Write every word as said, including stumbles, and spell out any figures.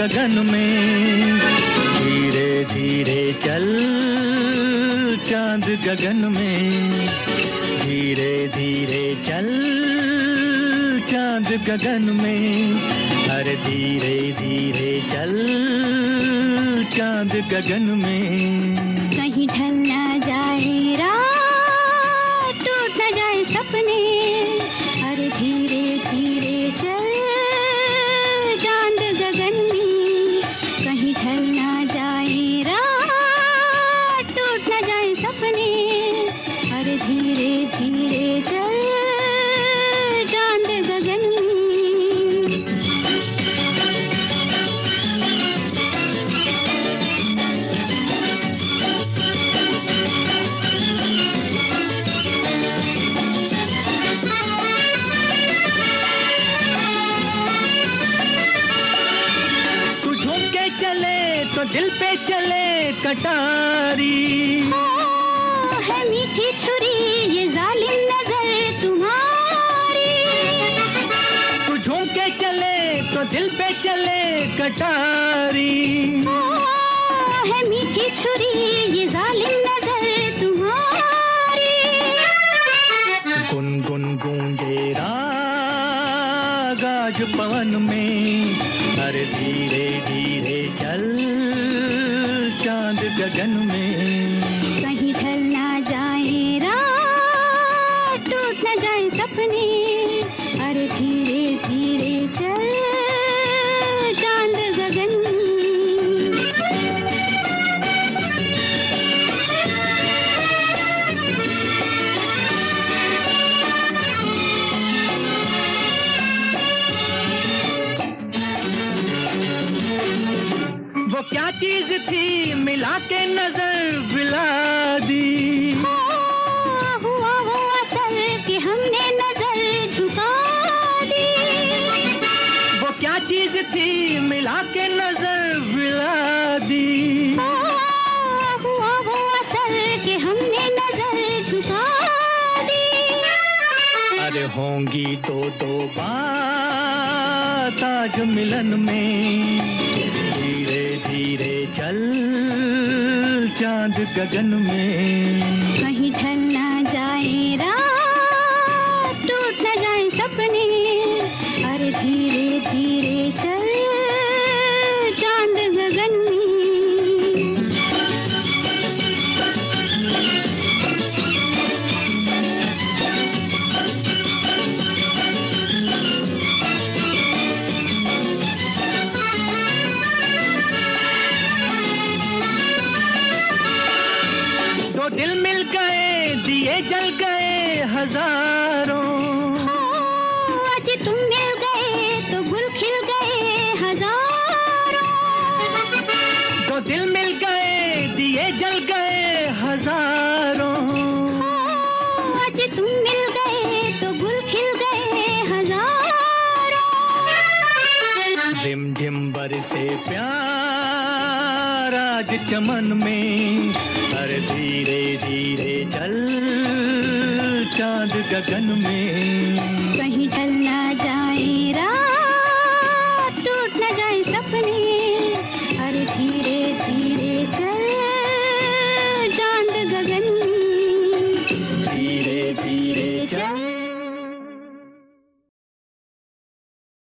गगन में, धीरे धीरे चल चांद गगन में, धीरे धीरे चल चांद गगन में, अरे धीरे धीरे चल चांद गगन में। कहीं ढल ना जाए रात, टूट ना जाए सपने, अरे धीरे धीरे चल चांद गगन में, कहीं ढल ना जाए रात, टूट ना जाए सपने, अरे धीरे धीरे चल चांद गगन में। तो दिल पे चले कटारी, है मीठी छुरी ये जालिम नजर तुम्हारी, तू झूम के चले तो दिल पे चले कटारी, है मीठी छुरी ये जालिम नजर तुम्हारी। गुनगुन गूंजे राग आज पवन में, अरे धीरे धीरे चल चांद गगन में, कहीं ढल ना जाए रात, टूट ना जाए सपने, अरे धीरे धीरे चल चांद गगन में। वो क्या चीज थी मिला के नजर विला दी, हुआ वो असर कि हमने नजर झुका दी, वो क्या चीज थी मिला के नजर विला दी, हुआ वो असर कि हमने नजर झुका दी। अरे होंगी दो दो बात आज मिलन में, धीरे धीरे चल चांद गगन में, कहीं ढल ना जाए रात, टूट ना जाए सपने, अरे धीरे धीरे चल चांद गगन में। तो दिल मिल गए दिए जल गए हजारों, आज तुम मिल गए तो गुल खिल गए हजारों, तो दिल मिल गए दिए जल गए हजारों, आज तुम मिल गए तो गुल खिल गए हजारों। रिम झिम बरसे प्यार आज चमन में, अरे धीरे धीरे चल चांद गगन में, कहीं ढल ना